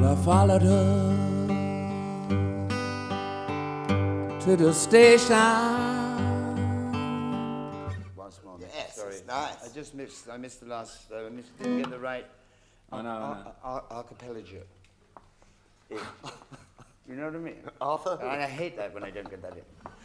I followed her to the station. Once more. Yes, Sorry. it's nice. I missed the last. Didn't get the right. Archipelago. You know what I mean? Arthur? And I hate that when I don't get that in.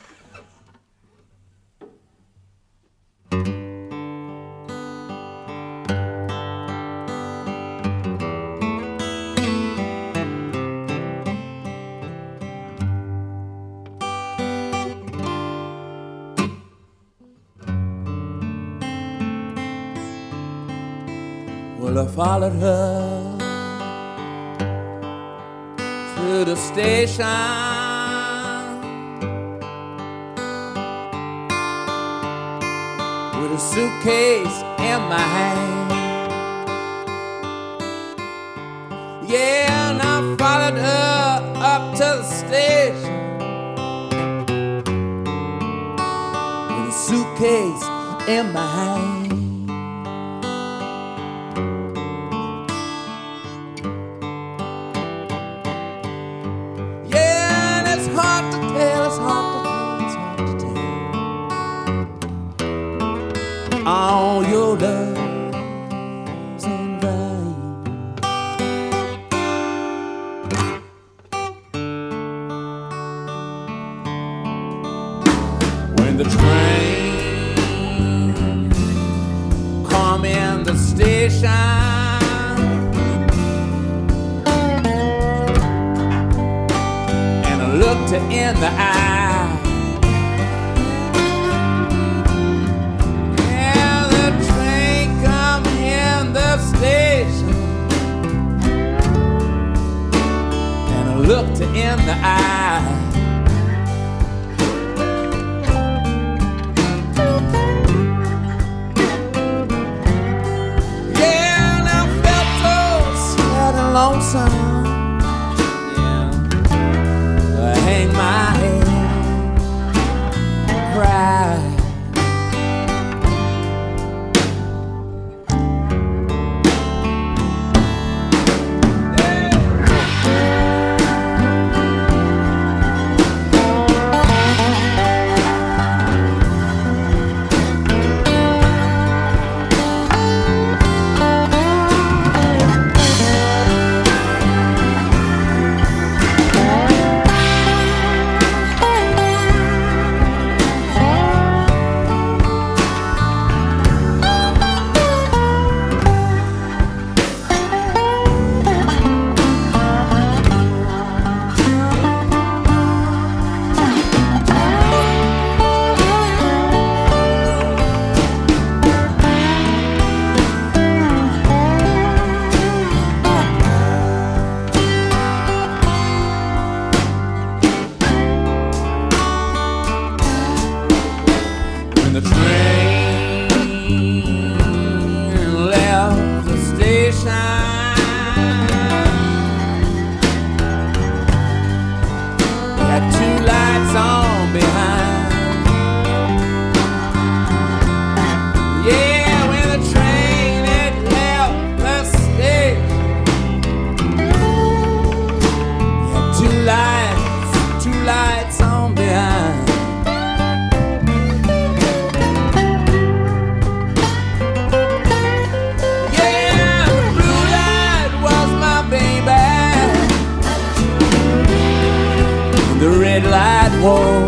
Well, I followed her to the station with a suitcase in my hand. Yeah, and I followed her up to the station with a suitcase in my hand. All your love's in vain. When the train come in the station and I looked her in the eye, looked her in the eye. Yeah, and I felt so sad and lonesome. Yeah, I hang my head, cry. When the train left the station, it had two lights on behind. Yeah, when the train had left the station, it had two lights on behind. The red light was